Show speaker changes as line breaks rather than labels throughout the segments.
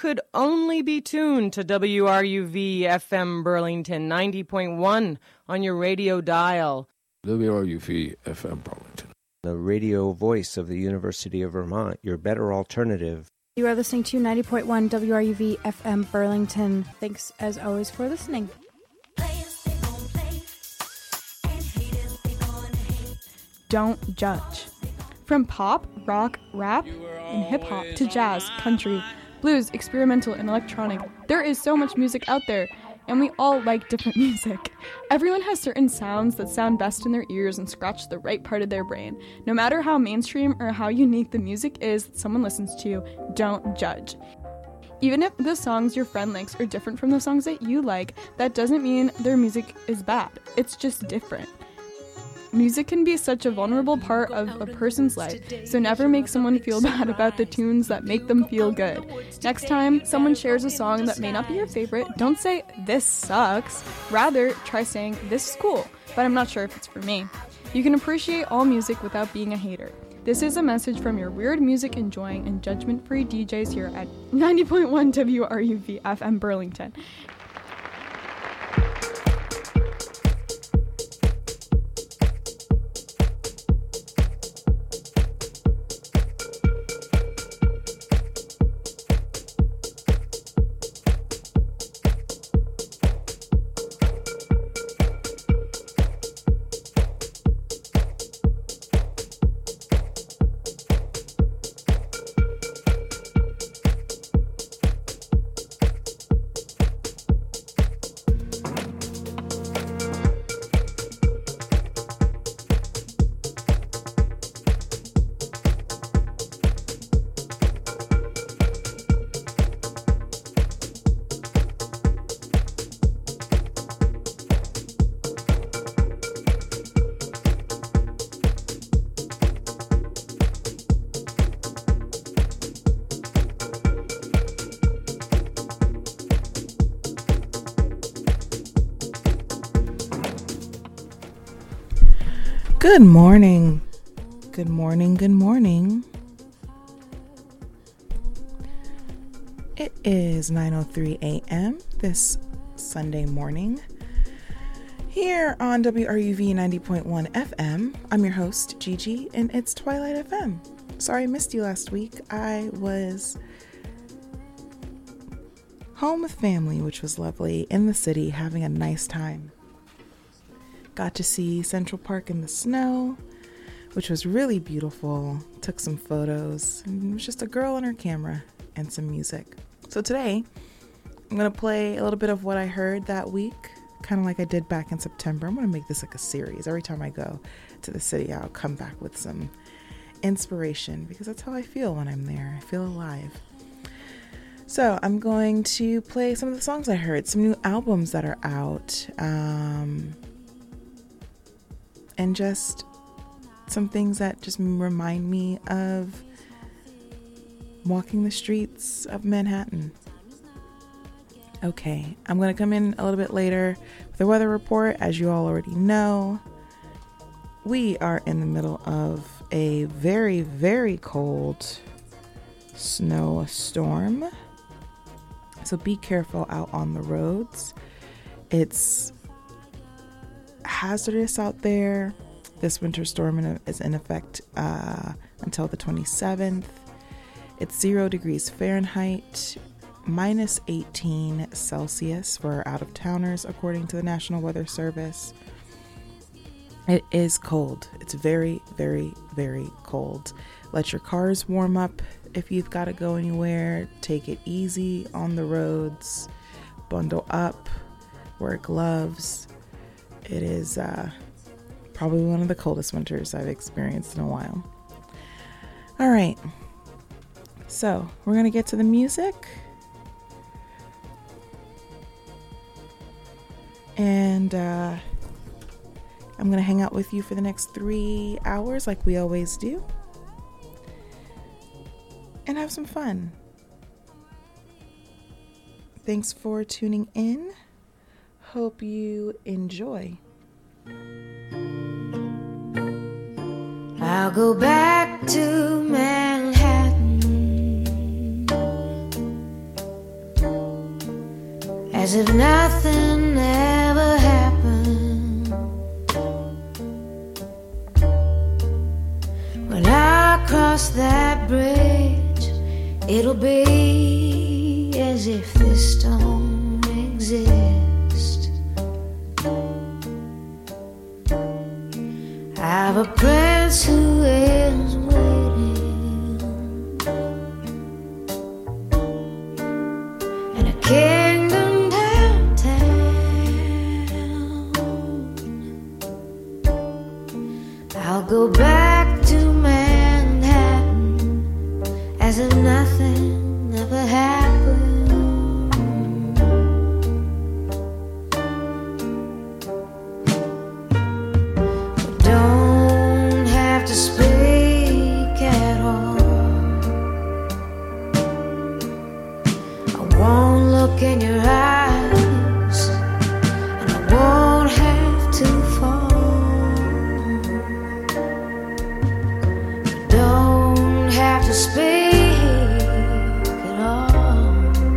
could only be tuned to WRUV FM Burlington 90.1 on your radio dial.
WRUV FM Burlington.
The radio voice of the University of Vermont, your better alternative.
You are listening to 90.1 WRUV FM Burlington. Thanks as always for listening. Don't judge. From pop, rock, rap, and hip-hop to jazz, country, blues, experimental, and electronic, there is so much music out there, and we all like different music. Everyone has certain sounds that sound best in their ears and scratch the right part of their brain. No matter how mainstream or how unique the music is that someone listens to, don't judge. Even if the songs your friend likes are different from the songs that you like, that doesn't mean their music is bad. It's just different. Music can be such a vulnerable part of a person's life, so never make someone feel bad about the tunes that make them feel good. Next time someone shares a song that may not be your favorite, don't say, "This sucks." Rather, try saying, "This is cool, but I'm not sure if it's for me." You can appreciate all music without being a hater. This is a message from your weird music enjoying and judgment-free DJs here at 90.1 WRUV FM Burlington.
Good morning. Good morning. Good morning. It is 9:03 a.m. this Sunday morning here on WRUV 90.1 FM. I'm your host, Gigi, and it's Twilight FM. Sorry I missed you last week. I was home with family, which was lovely, in the city, having a nice time. Got to see Central Park in the snow, which was really beautiful. Took some photos, and it was just a girl and her camera and some music. So today, I'm going to play a little bit of what I heard that week, kind of like I did back in September. I'm going to make this like a series. Every time I go to the city, I'll come back with some inspiration, because that's how I feel when I'm there. I feel alive. So I'm going to play some of the songs I heard, some new albums that are out, and just some things that just remind me of walking the streets of Manhattan. Okay, I'm going to come in a little bit later with the weather report. As you all already know, we are in the middle of a very, very cold snowstorm. So be careful out on the roads. It's hazardous out there. This winter storm is in effect until the 27th. It's 0 degrees Fahrenheit, minus 18 Celsius for out-of-towners, according to the National Weather Service. It is cold. It's very, very, very cold. Let your cars warm up if you've got to go anywhere. Take it easy on the roads. Bundle up. Wear gloves. It is probably one of the coldest winters I've experienced in a while. All right. So we're going to get to the music. And I'm going to hang out with you for the next 3 hours like we always do. And have some fun. Thanks for tuning in. Hope you enjoy.
I'll go back to Manhattan as if nothing ever happened. When I cross that bridge, it'll be as if this don't exist. I have a prince who is waiting, and a kingdom downtown. I'll go back to Manhattan as if nothing ever happened. Don't have to speak at all. I won't look in your eyes, and I won't have to fall. Don't have to speak at all.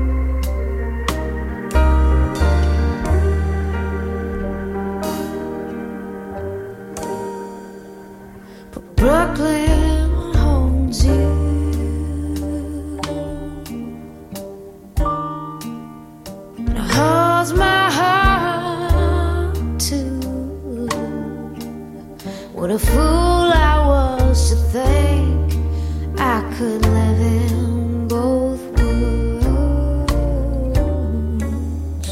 But Brooklyn holds you, and it holds my heart too. What a fool I was to think I could live in both worlds.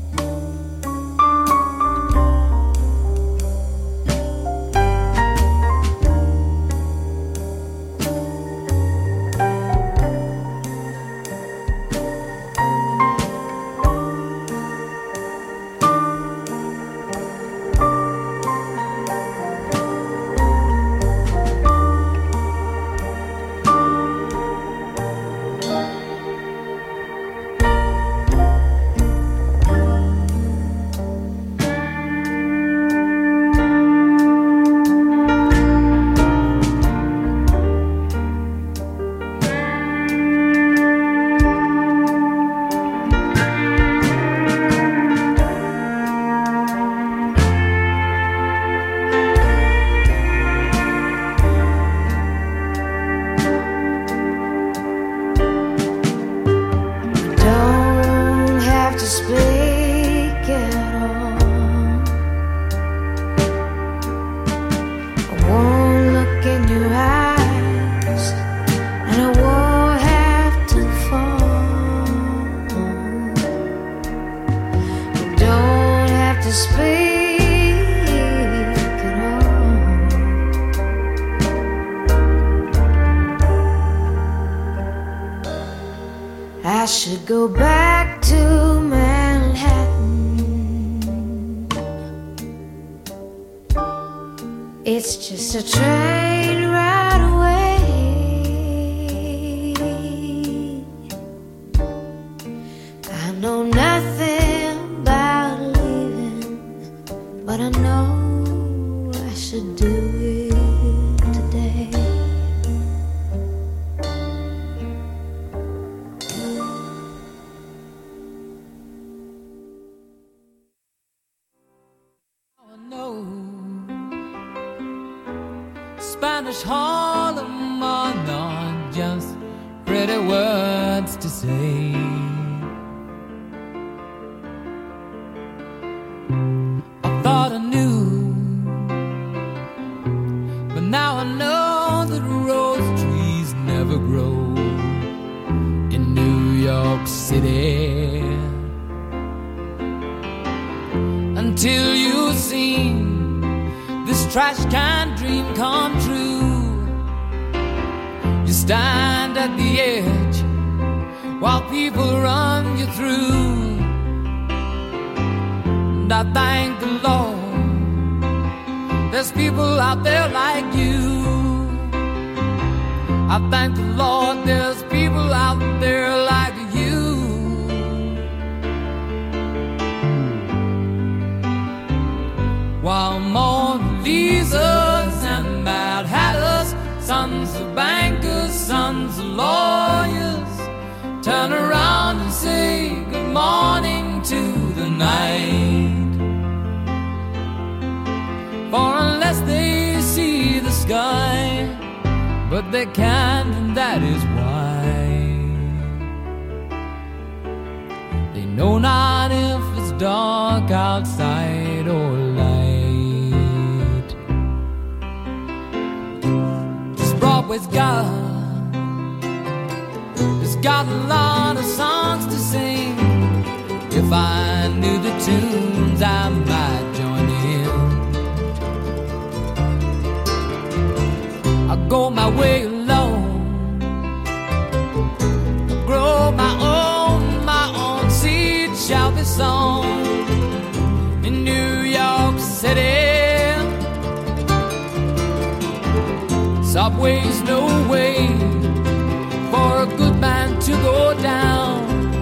Don't have to speak at all. I won't look in your eyes, and I won't have to fall. You don't have to speak at all. I should go back to Manhattan. It's just a train ride away. I know nothing about leaving, but I know I should do it today.
Spanish Harlem are not just pretty words to say. I thought I knew, but now I know that rose trees never grow in New York City until you've seen this trash can dream come true. You stand at the edge while people run you through. And I thank the Lord there's people out there like you. I thank the Lord there's people out there like you. While Mona Lisas and Mad Hatters, sons of bankers, sons of lawyers, turn around and say good morning to night. For unless they see the sky, but they can't, and that is why they know not if it's dark outside or light. This Broadway's got a lot of songs to sing. If I knew the tunes, I might join in. I go my way alone, grow my own seed shall be sown in New York City. Subway's no way for a good man to go down.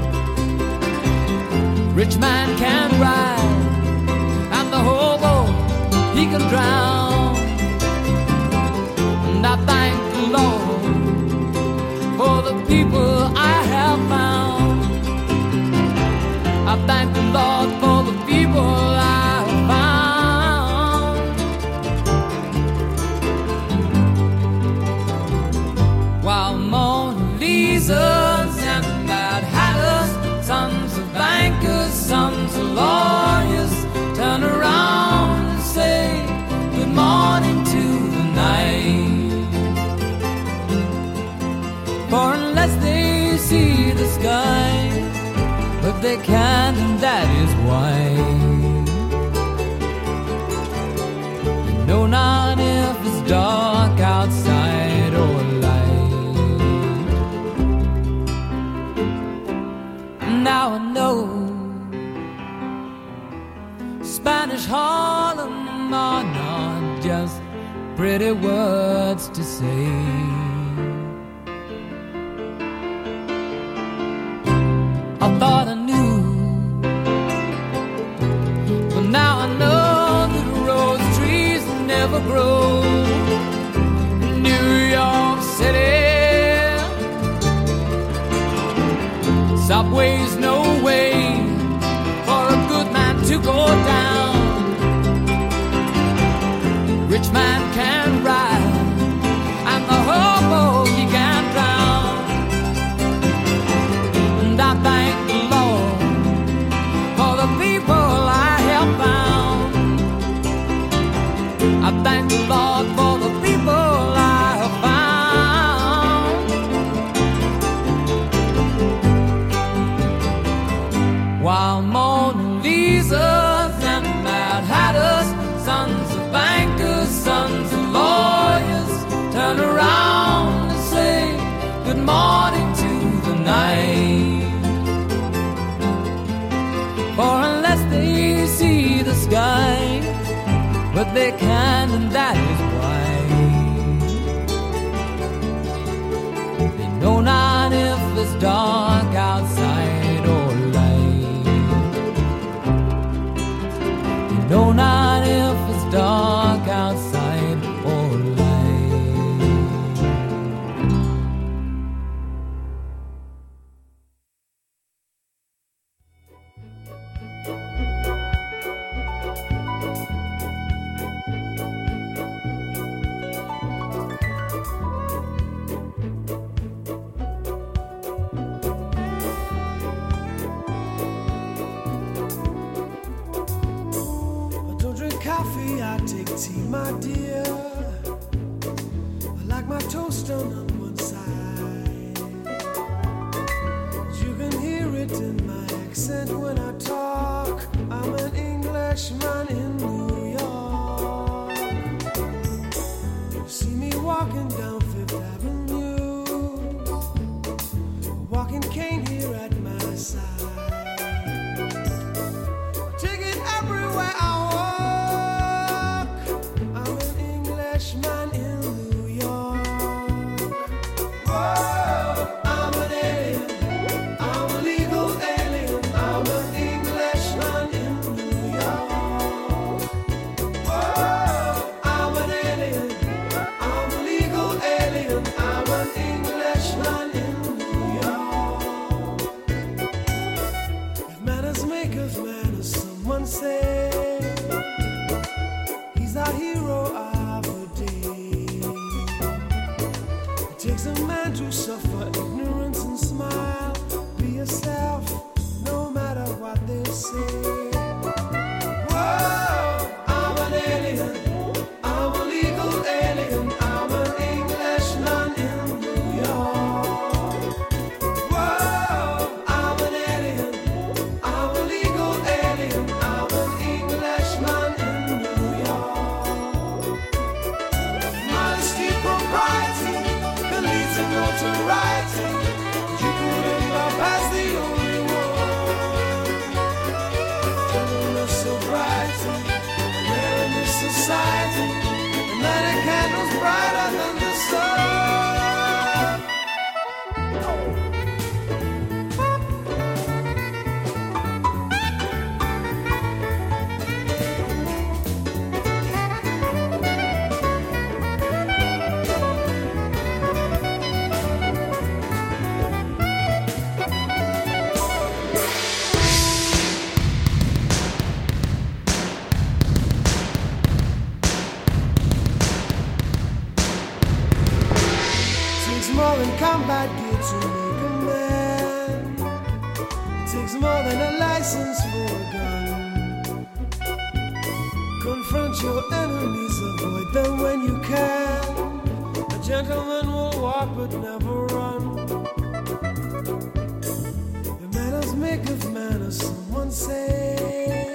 Rich man can ride, and the hobo, he can drown. And I thank the Lord for the people I have found. I thank the Lord for the people I have found. While Mona Lisas and Mad Hatters, sons of bankers, sons of lawyers, turn around and say good morning to the night. For unless they see the sky, but they can't, and that is why they know not if it's dark outside or light. Now I know Spanish Harlem are not just pretty words to say. I thought I knew, but now I know that rose trees never grow in New York City. Subway's no way for a good man to go down. Rich man can ride, and the hobo he can drown. And I thank the Lord for the people I have found. I thank the Lord for the people I have found. While Mona Lisas and Mad Hatters, sons of bankers, sons of lawyers, turn around and say good morning to the night. For unless they see the sky, but they can, and that is why they know not if it's dark outside or light. They know not if it's dark outside or light.
Coffee, I take tea, my dear. I like my toast on one side. You can hear it in my accent when I talk. I'm an Englishman in New York. You see me walking down Fifth Avenue, a walking cane here at my side. Take it everywhere I man in New York. Whoa, I'm an alien, I'm a legal alien, I'm an Englishman in New York. to make a man. It takes more than a license for a gun. Confront your enemies, avoid them when you can. A gentleman will walk but never run. The manners make of manners, someone say.